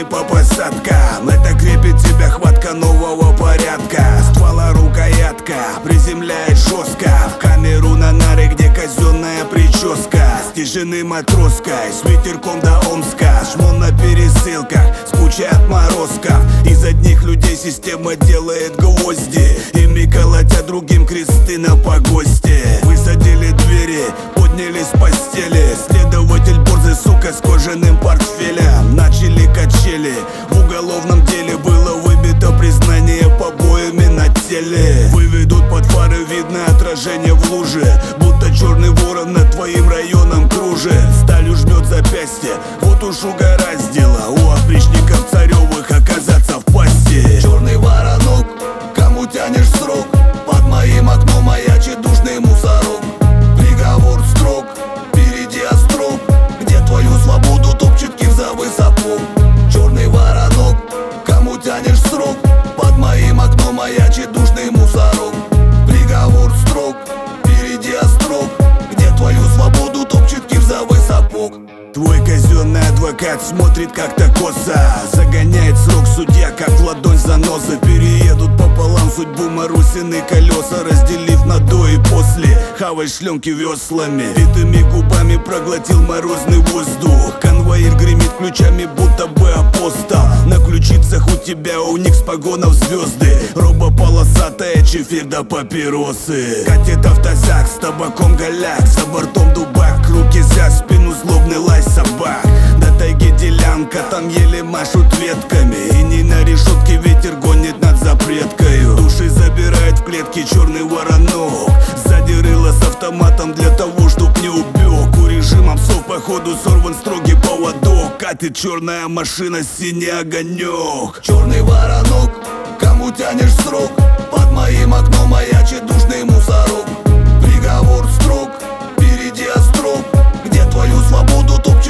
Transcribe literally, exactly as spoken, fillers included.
ты по посадкам. Это крепит тебя хватка нового порядка. Ствола рукоятка приземляет жестко в камеру на нары, где казенная прическа. С тишины матроской, с ветерком до Омска. Шмон на пересылках с кучей отморозков. Из одних людей система делает гвозди. Ими колотят другим кресты на погосте. Высадили двери, подняли с постели. Следователь борзый, сука, с кожаным портфелем. Начали качели, в уголовном деле было выбито признание побоями на теле. Выведут под фары, видно отражение в луже, будто черный ворон над твоим районом кружит. Сталью жмет запястье, вот уж угораздило у опричников царевых оказаться в пасти. Черный воронок, кому тянешь срок? Под моим окном маячит душный мусорок. Приговор строг, впереди острог, где твою свободу топчет кир за высопок. Черный воронок, кому тянешь срок? Под моим окном маячит душный мусорок. Приговор строг, впереди острог, где твою свободу топчет кир за высопок. Твой казенный адвокат смотрит как-то косо. Загоняет срок судья, как в ладонь заноза. Переедут пополам судьбу Марусины колеса, разделив на до и после. Хавай шленки веслами, витыми губами проглотил морозный воздух. Конвоир гремит ключами, будто бы апостол. На ключицах у тебя уник с погонов звезды. Роба полосатая, чефир да папиросы. Катит автозак с табаком голяк, за бортом дубак, руки за спину, злобный лай собак. До тайги делянка, там еле машут ветками. И не на решетке ветер гонит над запреткою. Души забирает в клетки черный воронок. Сзади рыло с автоматом для того, чтоб не убег. У режима псов походу сорван строгий поводок. Катит черная машина, синий огонек. Черный воронок, кому тянешь срок? Под моим окном маячит душный мусорок. Приговор строг, впереди острог, где твою свободу топ